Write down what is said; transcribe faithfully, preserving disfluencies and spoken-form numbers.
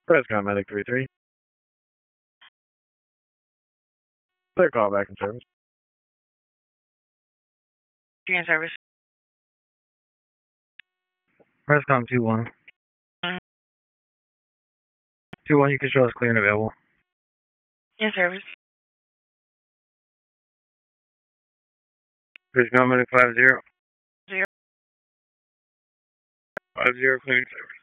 Prescott Medic three three. Clear call back in service. You're in service. Prescom two one. two one, you can show us clear and available. In service. Prescom Medic five zero. Zero. five zero, clearing service.